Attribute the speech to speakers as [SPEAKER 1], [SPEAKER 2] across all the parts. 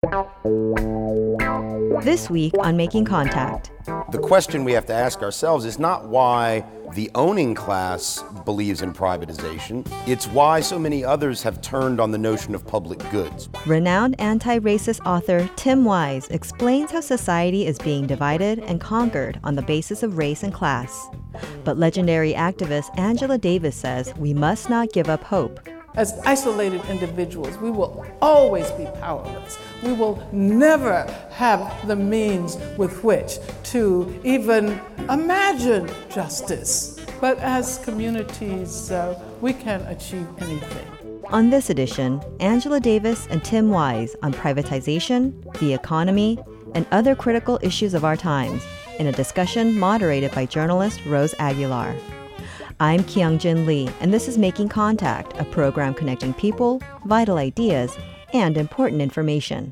[SPEAKER 1] This week on Making Contact.
[SPEAKER 2] The question we have to ask ourselves is not why the owning class believes in privatization, it's why so many others have turned on the notion of public goods.
[SPEAKER 1] Renowned anti-racist author Tim Wise explains how society is being divided and conquered on the basis of race and class. But legendary activist Angela Davis says we must not give up hope.
[SPEAKER 3] As isolated individuals, we will always be powerless. We will never have the means with which to even imagine justice. But as communities, we can achieve anything.
[SPEAKER 1] On this edition, Angela Davis and Tim Wise on privatization, the economy, and other critical issues of our times in a discussion moderated by journalist Rose Aguilar. I'm Kyung-Jin Lee, and this is Making Contact, a program connecting people, vital ideas, and important information.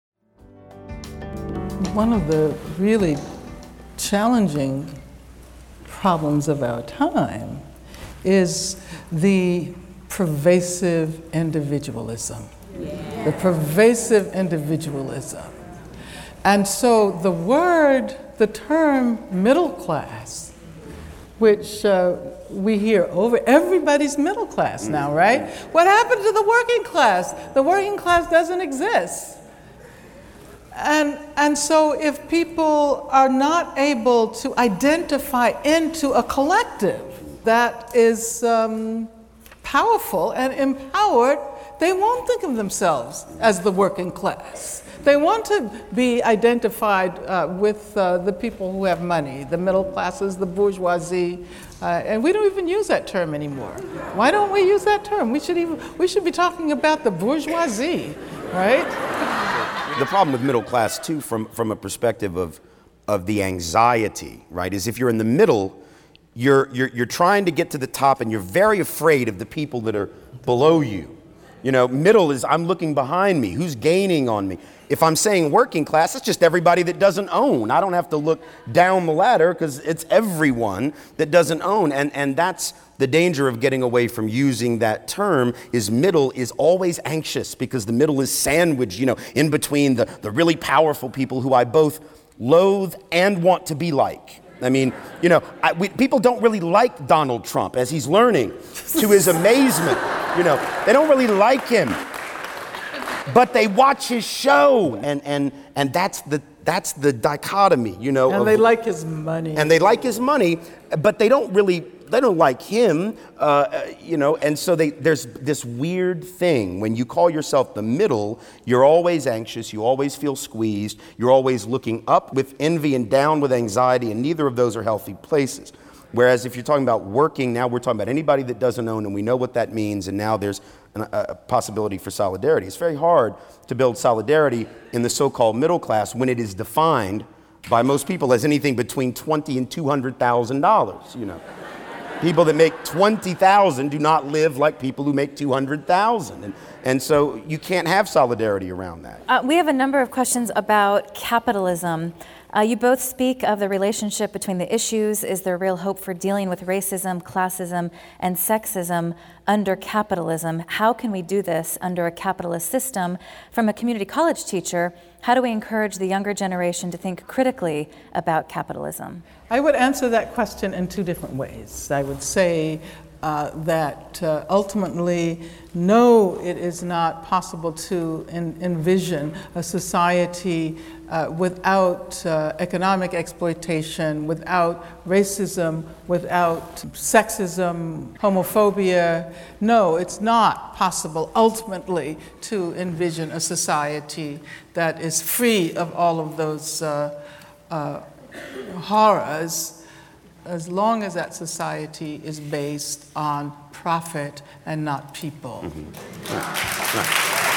[SPEAKER 3] One of the really challenging problems of our time is the pervasive individualism. The pervasive individualism. And so the term middle class, which we hear over, everybody's middle class now, right? What happened to the working class? The working class doesn't exist. And so if people are not able to identify into a collective that is powerful and empowered, they won't think of themselves as the working class. They want to be identified with the people who have money, the middle classes, the bourgeoisie, and we don't even use that term anymore. Why don't we use that term? We should be talking about the bourgeoisie, right?
[SPEAKER 2] The problem with middle class, too, from a perspective of the anxiety, right, is if you're in the middle, you're trying to get to the top and you're very afraid of the people that are below you. You know, middle is I'm looking behind me, who's gaining on me. If I'm saying working class, it's just everybody that doesn't own. I don't have to look down the ladder because it's everyone that doesn't own. And that's the danger of getting away from using that term is middle is always anxious because the middle is sandwiched, you know, in between the really powerful people who I both loathe and want to be like. I mean, you know, people don't really like Donald Trump as he's learning to his amazement. You know, they don't really like him. But they watch his show, and that's the dichotomy, you know.
[SPEAKER 3] And they like his money.
[SPEAKER 2] And they like his money, but they don't like him, you know. And so there's this weird thing when you call yourself the middle. You're always anxious. You always feel squeezed. You're always looking up with envy and down with anxiety, and neither of those are healthy places. Whereas if you're talking about working, now we're talking about anybody that doesn't own, and we know what that means, and now there's a possibility for solidarity. It's very hard to build solidarity in the so-called middle class when it is defined by most people as anything between $20,000 and $200,000, you know. People that make $20,000 do not live like people who make $200,000. And so you can't have solidarity around that.
[SPEAKER 4] We have a number of questions about capitalism. You both speak of the relationship between the issues. Is there real hope for dealing with racism, classism, and sexism under capitalism? How can we do this under a capitalist system? From a community college teacher, how do we encourage the younger generation to think critically about capitalism?
[SPEAKER 3] I would answer that question in two different ways. I would say that ultimately, no, it is not possible to envision a society without economic exploitation, without racism, without sexism, homophobia. No, it's not possible ultimately to envision a society that is free of all of those horrors, as long as that society is based on profit and not people.
[SPEAKER 2] Mm-hmm. Right.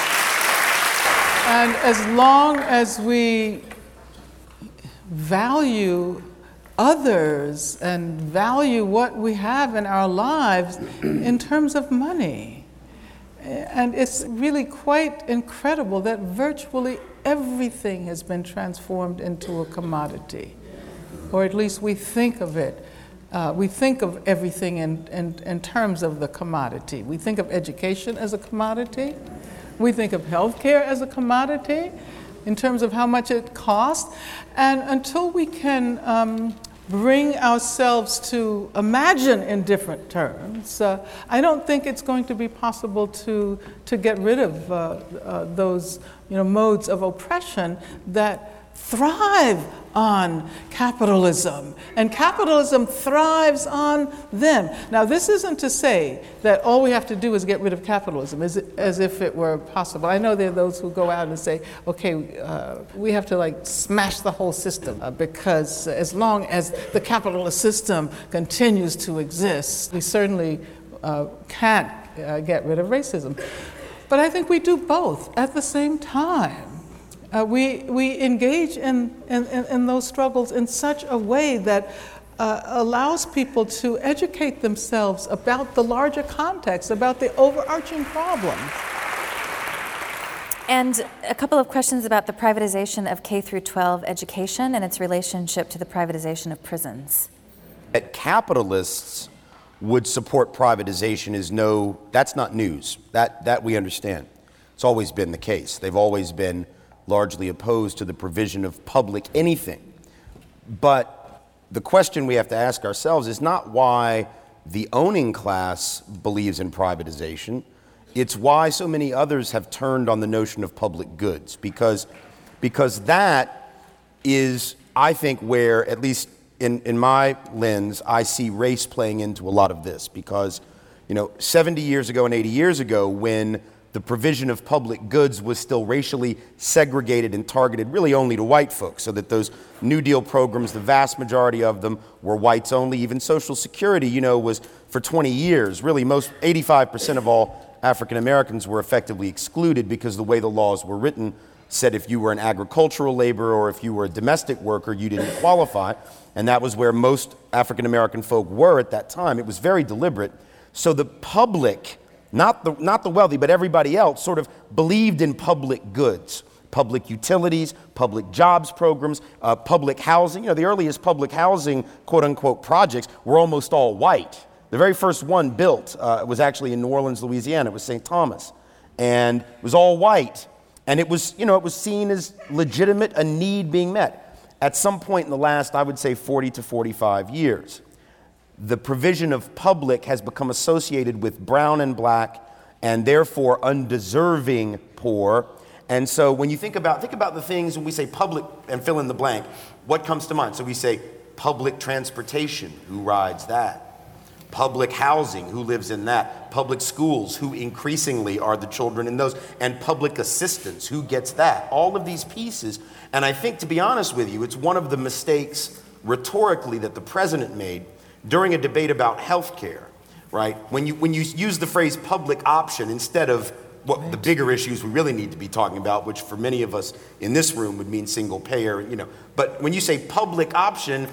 [SPEAKER 3] And as long as we value others and value what we have in our lives in terms of money, and it's really quite incredible that virtually everything has been transformed into a commodity. Or at least we think of it. We think of everything in terms of the commodity. We think of education as a commodity. We think of healthcare as a commodity. in terms of how much it costs. And until we can bring ourselves to imagine in different terms, I don't think it's going to be possible to get rid of those modes of oppression that thrive on capitalism, and capitalism thrives on them. Now, this isn't to say that all we have to do is get rid of capitalism, as if it were possible. I know there are those who go out and say, okay, we have to smash the whole system, because as long as the capitalist system continues to exist, we certainly can't get rid of racism. But I think we do both at the same time. We engage in those struggles in such a way that allows people to educate themselves about the larger context, about the overarching problem.
[SPEAKER 4] And a couple of questions about the privatization of K through 12 education and its relationship to the privatization of prisons.
[SPEAKER 2] That capitalists would support privatization that's not news. That we understand. It's always been the case. They've always been largely opposed to the provision of public anything. But the question we have to ask ourselves is not why the owning class believes in privatization. It's why so many others have turned on the notion of public goods, because that is, I think, where, at least in my lens, I see race playing into a lot of this. Because 70 years ago and 80 years ago, when the provision of public goods was still racially segregated and targeted really only to white folks, so that those New Deal programs, the vast majority of them were whites only. Even Social Security, was for 20 years, really 85% of all African Americans were effectively excluded, because the way the laws were written said if you were an agricultural laborer or if you were a domestic worker, you didn't qualify. And that was where most African American folk were at that time. It was very deliberate. So the public, not the wealthy, but everybody else, sort of believed in public goods, public utilities, public jobs programs, public housing. The earliest public housing, quote unquote, projects were almost all white. The very first one built was actually in New Orleans, Louisiana. It was St. Thomas, and it was all white. And it was, it was seen as legitimate, a need being met. At some point in the last, I would say 40 to 45 years, the provision of public has become associated with brown and black, and therefore undeserving poor. And so when you think about the things, when we say public and fill in the blank, what comes to mind? So we say public transportation, who rides that? Public housing, who lives in that? Public schools, who increasingly are the children in those? And public assistance, who gets that? All of these pieces. And I think, to be honest with you, it's one of the mistakes rhetorically that the president made during a debate about health care, right? When you use the phrase public option instead of what the bigger issues we really need to be talking about, which for many of us in this room would mean single payer, But when you say public option,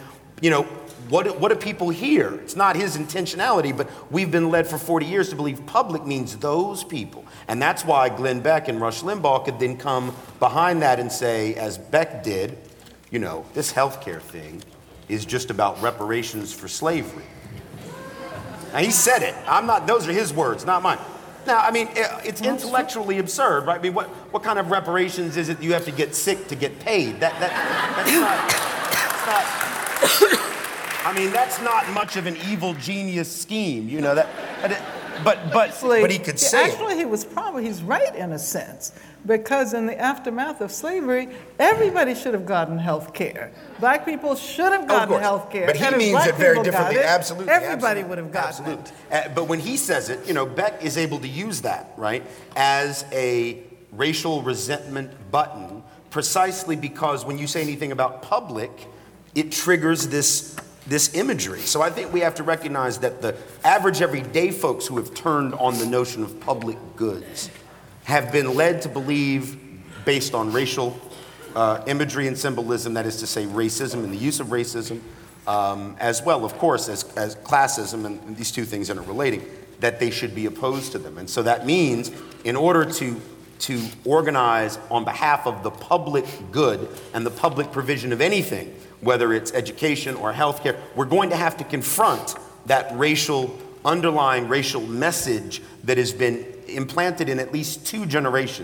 [SPEAKER 2] what do people hear? It's not his intentionality, but we've been led for 40 years to believe public means those people. And that's why Glenn Beck and Rush Limbaugh could then come behind that and say, as Beck did, this healthcare thing is just about reparations for slavery. Now, he said it. Those are his words, not mine. Now, it's intellectually absurd, right? What kind of reparations is it you have to get sick to get paid? That's not much of an evil genius scheme, but he could say it.
[SPEAKER 3] Actually, he's right in a sense, because in the aftermath of slavery, everybody should have gotten health care. Black people should have gotten health care.
[SPEAKER 2] But he means it very differently. Absolutely.
[SPEAKER 3] Everybody would have gotten it.
[SPEAKER 2] But when he says it, Beck is able to use that, right, as a racial resentment button, precisely because when you say anything about public, it triggers this imagery. So I think we have to recognize that the average everyday folks who have turned on the notion of public goods have been led to believe, based on racial imagery and symbolism, that is to say racism and the use of racism, as well, of course, as classism, and these two things interrelating, that they should be opposed to them. And so that means in order to organize on behalf of the public good and the public provision of anything, whether it's education or healthcare, we're going to have to confront that underlying racial message that has been implanted in at least two generations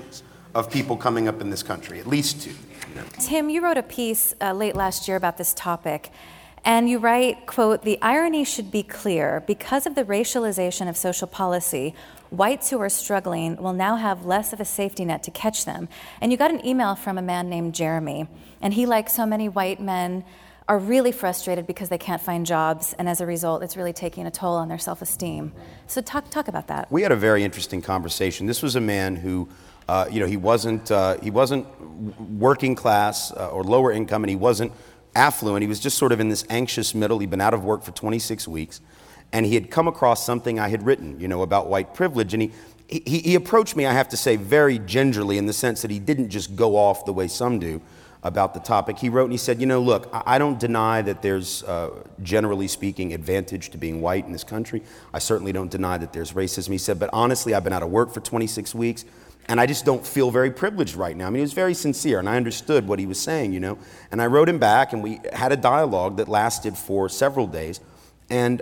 [SPEAKER 2] of people coming up in this country, at least 2.
[SPEAKER 4] Tim, you wrote a piece late last year about this topic, and you write, quote, "The irony should be clear. Because of the racialization of social policy, whites who are struggling will now have less of a safety net to catch them." And you got an email from a man named Jeremy, and he, like so many white men, are really frustrated because they can't find jobs, and as a result, it's really taking a toll on their self-esteem. So talk about that.
[SPEAKER 2] We had a very interesting conversation. This was a man who, he wasn't working class or lower income, and he wasn't affluent. He was just sort of in this anxious middle. He'd been out of work for 26 weeks, and he had come across something I had written, about white privilege, and he approached me, I have to say, very gingerly, in the sense that he didn't just go off the way some do about the topic. He wrote and he said, look, I don't deny that there's, generally speaking, advantage to being white in this country. I certainly don't deny that there's racism. He said, but honestly, I've been out of work for 26 weeks, and I just don't feel very privileged right now. I mean, he was very sincere, and I understood what he was saying, And I wrote him back, and we had a dialogue that lasted for several days. And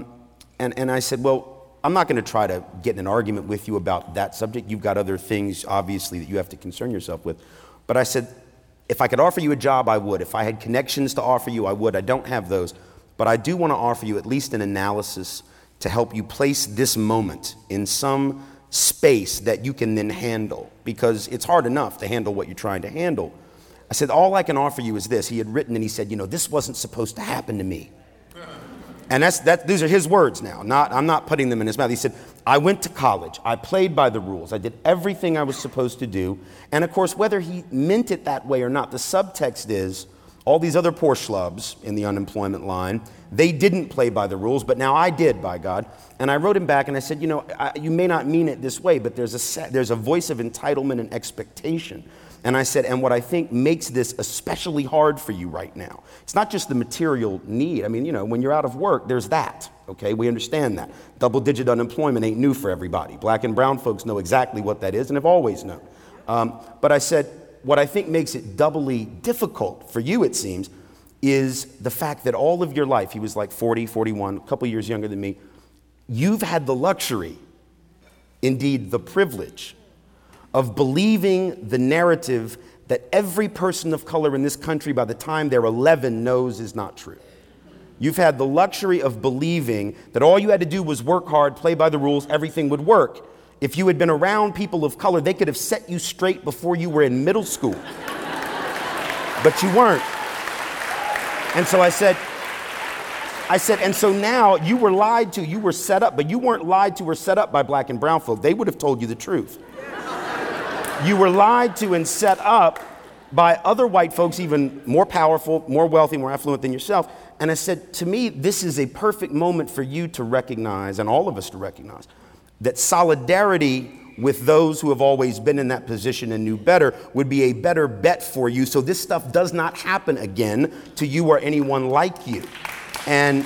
[SPEAKER 2] I said, well, I'm not going to try to get in an argument with you about that subject. You've got other things, obviously, that you have to concern yourself with. But I said, if I could offer you a job, I would. If I had connections to offer you, I would. I don't have those. But I do want to offer you at least an analysis to help you place this moment in some space that you can then handle, because it's hard enough to handle what you're trying to handle. I said, all I can offer you is this. He had written and he said, this wasn't supposed to happen to me. And these are his words now. I'm not putting them in his mouth. He said, I went to college. I played by the rules. I did everything I was supposed to do. And of course, whether he meant it that way or not, the subtext is all these other poor schlubs in the unemployment line, they didn't play by the rules, but now I did, by God. And I wrote him back and I said, you may not mean it this way, but there's a voice of entitlement and expectation. And I said, and what I think makes this especially hard for you right now, it's not just the material need. I mean, when you're out of work, there's that, okay? We understand that. Double-digit unemployment ain't new for everybody. Black and brown folks know exactly what that is and have always known. But I said, what I think makes it doubly difficult for you, it seems, is the fact that all of your life, he was like 40, 41, a couple years younger than me, you've had the luxury, indeed the privilege, of believing the narrative that every person of color in this country by the time they're 11 knows is not true. You've had the luxury of believing that all you had to do was work hard, play by the rules, everything would work. If you had been around people of color, they could have set you straight before you were in middle school. But you weren't. And so I said, and so now you were lied to, you were set up, but you weren't lied to or set up by black and brown folk. They would have told you the truth. You were lied to and set up by other white folks, even more powerful, more wealthy, more affluent than yourself. And I said, to me, this is a perfect moment for you to recognize, and all of us to recognize, that solidarity with those who have always been in that position and knew better would be a better bet for you, so this stuff does not happen again to you or anyone like you. And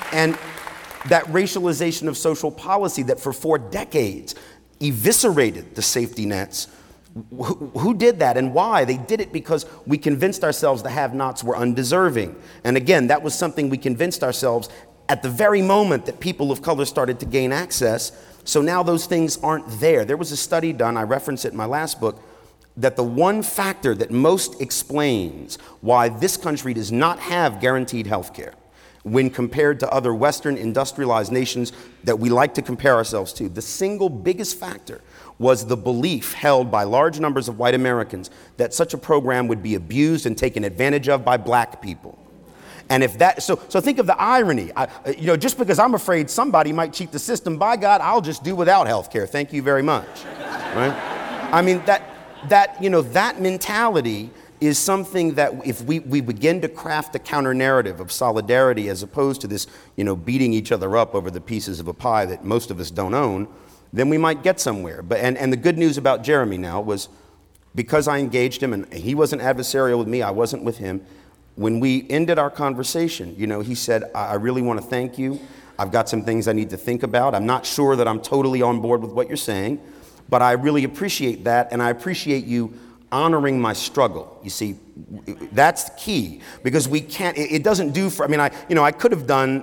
[SPEAKER 2] that racialization of social policy that for 4 decades eviscerated the safety nets, who did that and why? They did it because we convinced ourselves the have-nots were undeserving. And again, that was something we convinced ourselves at the very moment that people of color started to gain access. So now those things aren't there. There was a study done, I referenced it in my last book, that the one factor that most explains why this country does not have guaranteed health care when compared to other Western industrialized nations that we like to compare ourselves to, the single biggest factor was the belief held by large numbers of white Americans that such a program would be abused and taken advantage of by black people. And if that, so think of the irony. Just because I'm afraid somebody might cheat the system, by God, I'll just do without health care. Thank you very much. Right? I mean, that mentality is something that if we begin to craft a counter narrative of solidarity as opposed to this, beating each other up over the pieces of a pie that most of us don't own, then we might get somewhere. But and the good news about Jeremy now was, because I engaged him and he wasn't adversarial with me, I wasn't with him. When we ended our conversation, he said, I really want to thank you. I've got some things I need to think about. I'm not sure that I'm totally on board with what you're saying, but I really appreciate that, and I appreciate you honoring my struggle. You see, that's the key, because we can't, it doesn't do for, I could have done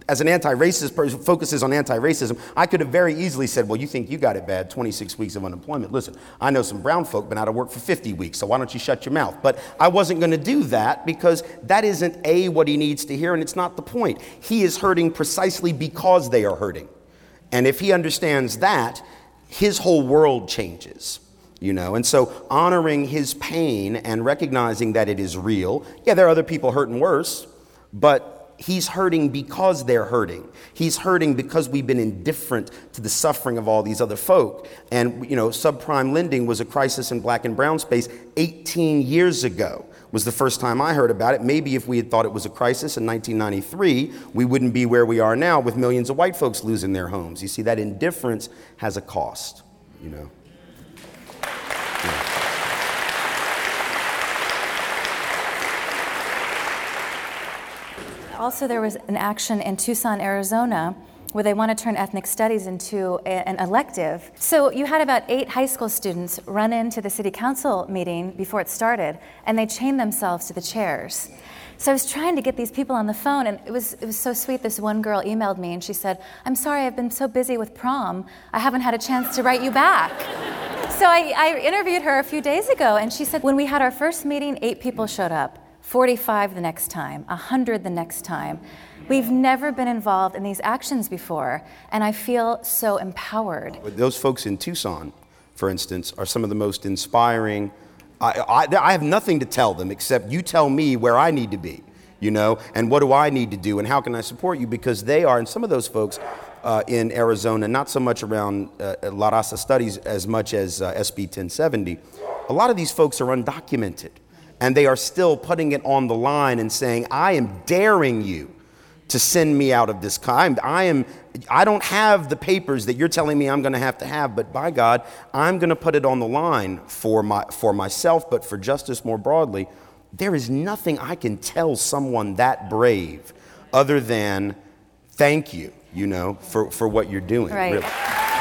[SPEAKER 2] as an anti-racist person who focuses on anti-racism, I could have very easily said, well, you think you got it bad, 26 weeks of unemployment. Listen, I know some brown folk been out of work for 50 weeks, so why don't you shut your mouth? But I wasn't going to do that because that isn't what he needs to hear, and it's not the point. He is hurting precisely because they are hurting. And if he understands that, his whole world changes. And so honoring his pain and recognizing that it is real. Yeah, there are other people hurting worse, but he's hurting because they're hurting. He's hurting because we've been indifferent to the suffering of all these other folk. And, subprime lending was a crisis in black and brown space 18 years ago was the first time I heard about it. Maybe if we had thought it was a crisis in 1993, we wouldn't be where we are now with millions of white folks losing their homes. You see, that indifference has a cost,
[SPEAKER 4] Also, there was an action in Tucson, Arizona, where they want to turn ethnic studies into an elective. So you had about 8 high school students run into the city council meeting before it started, and they chained themselves to the chairs. So I was trying to get these people on the phone, and it was so sweet. This one girl emailed me, and she said, "I'm sorry, I've been so busy with prom, I haven't had a chance to write you back." So I interviewed her a few days ago, and she said, when we had our first meeting, 8 people showed up. 45 the next time, 100 the next time. We've never been involved in these actions before, and I feel so empowered.
[SPEAKER 2] Those folks in Tucson, for instance, are some of the most inspiring. I have nothing to tell them except you tell me where I need to be, and what do I need to do, and how can I support you? Because they are, and some of those folks in Arizona, not so much around La Raza Studies as much as SB 1070, a lot of these folks are undocumented. And they are still putting it on the line and saying, I am daring you to send me out of this. I don't have the papers that you're telling me I'm going to have, but by God, I'm going to put it on the line for myself, but for justice more broadly. There is nothing I can tell someone that brave other than thank you, for what you're doing.
[SPEAKER 4] Right.
[SPEAKER 2] Really.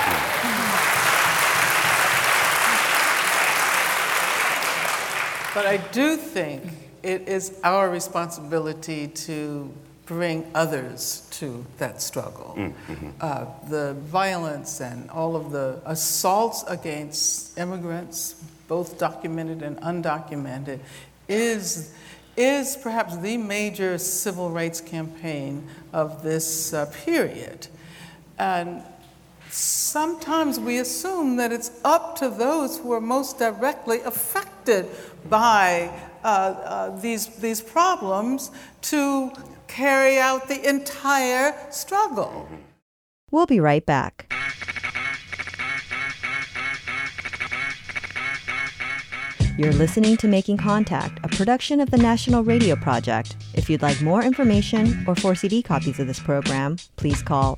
[SPEAKER 3] But I do think it is our responsibility to bring others to that struggle. Mm-hmm. The violence and all of the assaults against immigrants, both documented and undocumented, is perhaps the major civil rights campaign of this period. And sometimes we assume that it's up to those who are most directly affected by these problems to carry out the entire struggle.
[SPEAKER 1] We'll be right back. You're listening to Making Contact, a production of the National Radio Project. If you'd like more information or for CD copies of this program, please call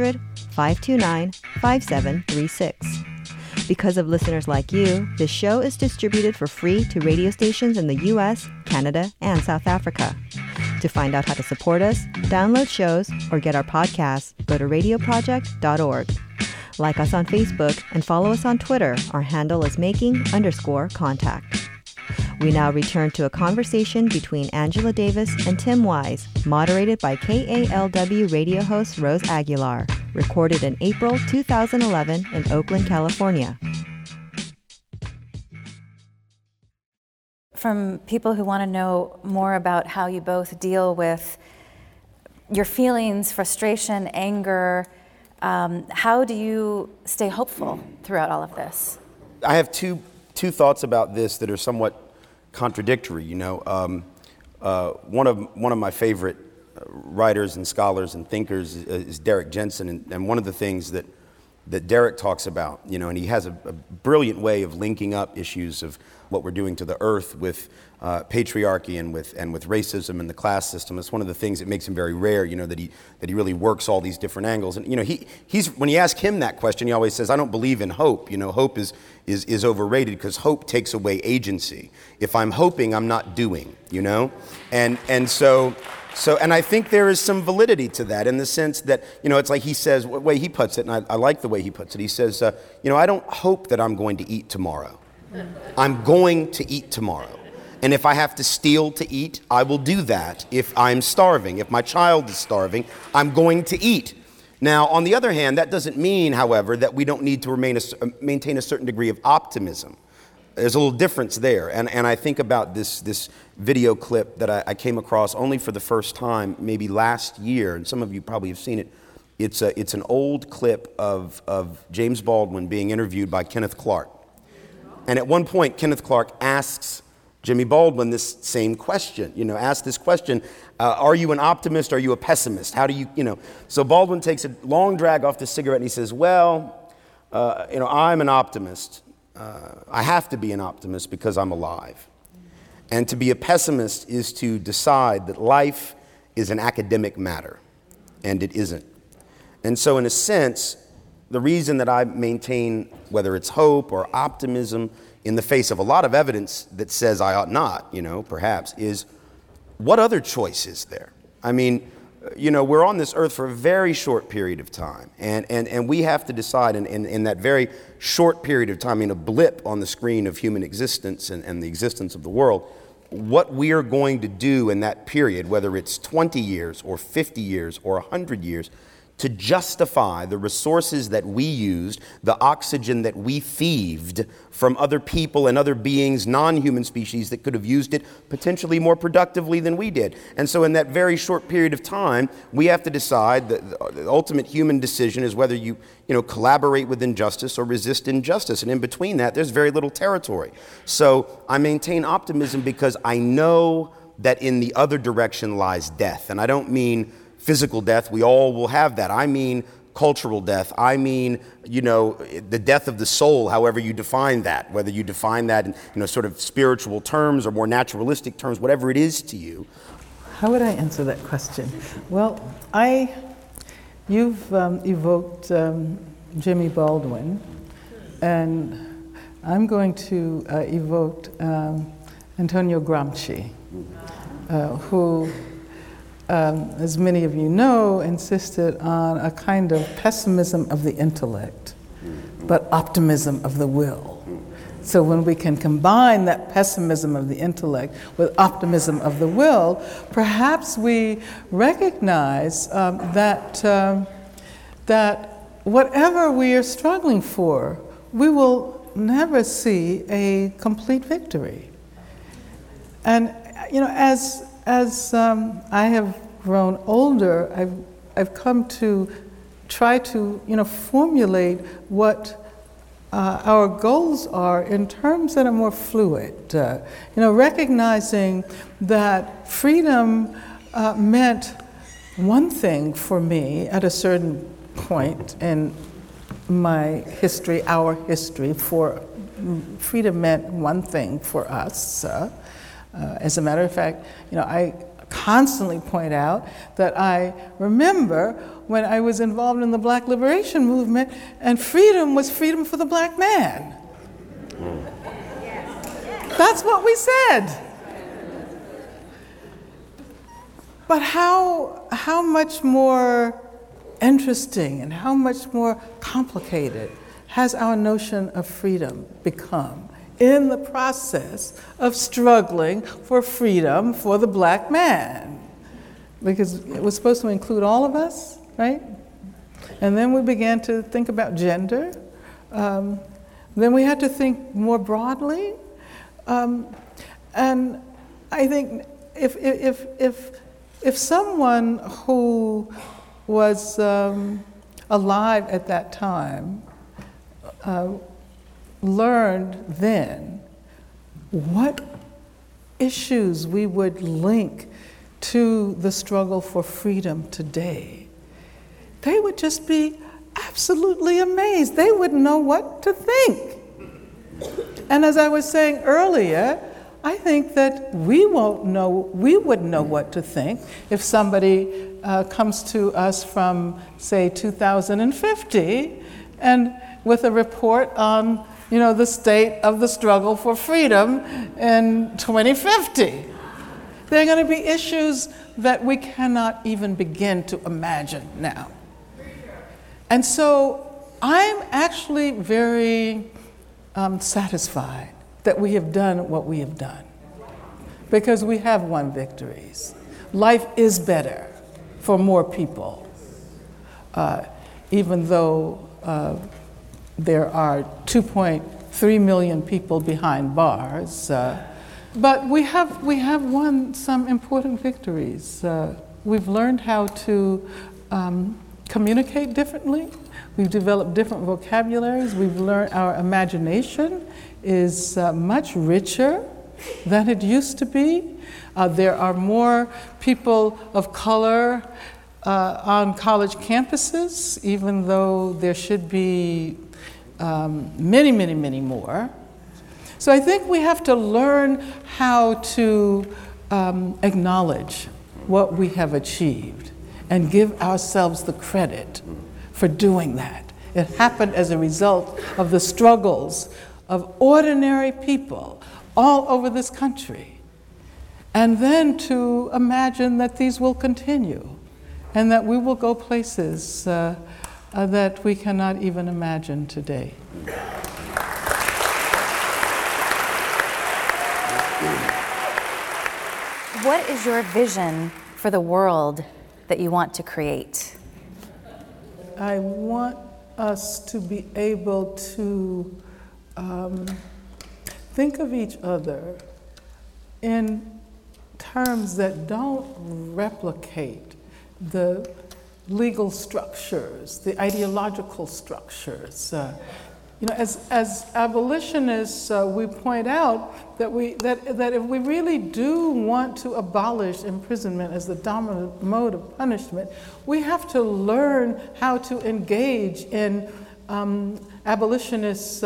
[SPEAKER 1] 800-529-5736. Because of listeners like you, this show is distributed for free to radio stations in the U.S., Canada, and South Africa. To find out how to support us, download shows, or get our podcasts, go to radioproject.org. Like us on Facebook and follow us on Twitter. Our handle is making_contact. We now return to a conversation between Angela Davis and Tim Wise, moderated by KALW radio host Rose Aguilar, recorded in April 2011 in Oakland, California.
[SPEAKER 4] From people who want to know more about how you both deal with your feelings, frustration, anger, how do you stay hopeful throughout all of this?
[SPEAKER 2] I have two thoughts about this that are somewhat contradictory. One of my favorite writers and scholars and thinkers is Derrick Jensen, and one of the things that Derrick talks about, and he has a brilliant way of linking up issues of what we're doing to the earth with patriarchy and with racism and the class system. It's one of the things that makes him very rare, that he really works all these different angles. And he's when you ask him that question, he always says, "I don't believe in hope. Hope is overrated because hope takes away agency. If I'm hoping, I'm not doing. And so I think there is some validity to that in the sense that, it's like he says, the way he puts it, and I like the way he puts it. He says, I don't hope that I'm going to eat tomorrow. I'm going to eat tomorrow. And if I have to steal to eat, I will do that. If I'm starving, if my child is starving, I'm going to eat. Now, on the other hand, that doesn't mean, however, that we don't need to maintain a certain degree of optimism. There's a little difference there. And I think about this video clip that I came across only for the first time, maybe last year, and some of you probably have seen it. It's an old clip of James Baldwin being interviewed by Kenneth Clark. And at one point, Kenneth Clark asks Jimmy Baldwin this same question, ask this question, are you an optimist, are you a pessimist? How do you, So Baldwin takes a long drag off the cigarette and he says, well, I'm an optimist. I have to be an optimist because I'm alive. And to be a pessimist is to decide that life is an academic matter, and it isn't. And so in a sense, the reason that I maintain, whether it's hope or optimism, in the face of a lot of evidence that says I ought not, perhaps, is what other choice is there? I mean, we're on this earth for a very short period of time, and we have to decide in that very short period of time, in a blip on the screen of human existence and the existence of the world, what we are going to do in that period, whether it's 20 years or 50 years or 100 years, to justify the resources that we used, the oxygen that we thieved from other people and other beings, non-human species that could have used it potentially more productively than we did. And so in that very short period of time, we have to decide that the ultimate human decision is whether you collaborate with injustice or resist injustice. And in between that, there's very little territory. So I maintain optimism because I know that in the other direction lies death. And I don't mean physical death. We all will have that. I mean cultural death. I mean, the death of the soul, however you define that, whether you define that in, sort of spiritual terms or more naturalistic terms, whatever it is to you.
[SPEAKER 3] How would I answer that question? Well, you've evoked Jimmy Baldwin, and I'm going to evoke Antonio Gramsci, who, as many of you know, insisted on a kind of pessimism of the intellect, but optimism of the will. So when we can combine that pessimism of the intellect with optimism of the will, perhaps we recognize that whatever we are struggling for, we will never see a complete victory. And as I have grown older, I've come to try to formulate what our goals are in terms that are more fluid. Recognizing that freedom meant one thing for me at a certain point in my history, our history. For freedom meant one thing for us. As a matter of fact, I constantly point out that I remember when I was involved in the Black Liberation Movement, and freedom was freedom for the black man. That's what we said. But how much more interesting and how much more complicated has our notion of freedom become in the process of struggling for freedom for the black man? Because it was supposed to include all of us, right? And then we began to think about gender. Then we had to think more broadly. And I think if someone who was alive at that time learned then what issues we would link to the struggle for freedom today, they would just be absolutely amazed. They wouldn't know what to think. And as I was saying earlier, I think that we wouldn't know what to think if somebody comes to us from, say, 2050 and with a report on the state of the struggle for freedom in 2050. There are going to be issues that we cannot even begin to imagine now. And so I'm actually very satisfied that we have done what we have done. because we have won victories. Life is better for more people, even though there are 2.3 million people behind bars. But we have won some important victories. We've learned how to communicate differently. We've developed different vocabularies. We've learned our imagination is much richer than it used to be. There are more people of color on college campuses, even though there should be many, many, many more. So I think we have to learn how to acknowledge what we have achieved and give ourselves the credit for doing that. It happened as a result of the struggles of ordinary people all over this country. And then to imagine that these will continue and that we will go places that we cannot even imagine today.
[SPEAKER 4] What is your vision for the world that you want to create?
[SPEAKER 3] I want us to be able to think of each other in terms that don't replicate the legal structures, the ideological structures. As abolitionists, we point out that if we really do want to abolish imprisonment as the dominant mode of punishment, we have to learn how to engage in abolitionist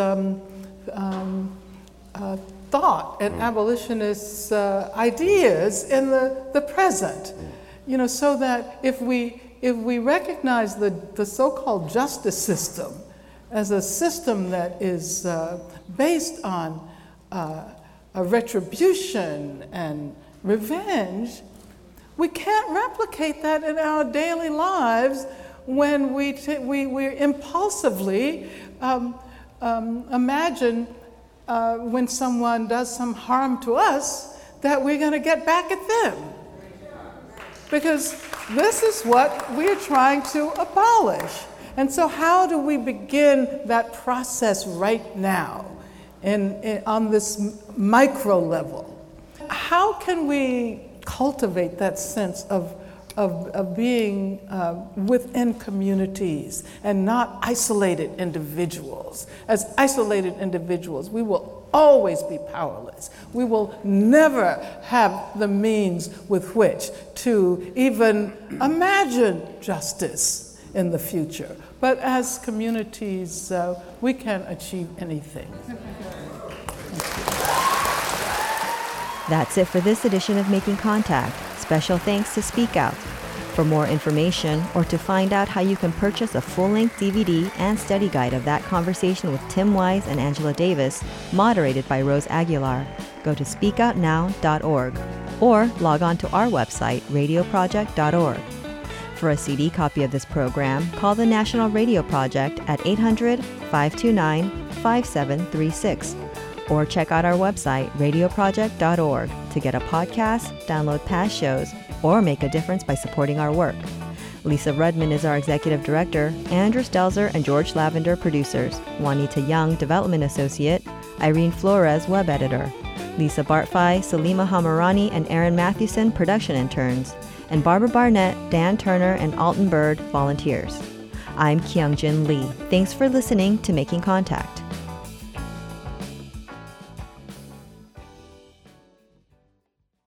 [SPEAKER 3] thought and abolitionist ideas in the present. So that if we recognize the so-called justice system as a system that is based on a retribution and revenge, we can't replicate that in our daily lives when we impulsively imagine when someone does some harm to us that we're going to get back at them. Because this is what we're trying to abolish. And so how do we begin that process right now on this micro level? How can we cultivate that sense of being within communities and not isolated individuals? As isolated individuals, we will always be powerless. We will never have the means with which to even imagine justice in the future. But as communities, we can achieve anything.
[SPEAKER 1] That's it for this edition of Making Contact. Special thanks to Speak Out. For more information or to find out how you can purchase a full-length DVD and study guide of that conversation with Tim Wise and Angela Davis, moderated by Rose Aguilar, go to speakoutnow.org or log on to our website, radioproject.org. For a CD copy of this program, call the National Radio Project at 800-529-5736 or check out our website, radioproject.org, to get a podcast, download past shows, or make a difference by supporting our work. Lisa Rudman is our executive director, Andrew Stelzer and George Lavender producers, Juanita Young, development associate, Irene Flores, web editor, Lisa Bartfai, Salima Hamarani, and Aaron Mathewson, production interns, and Barbara Barnett, Dan Turner, and Alton Bird, volunteers. I'm Kyung-Jin Lee. Thanks for listening to Making Contact.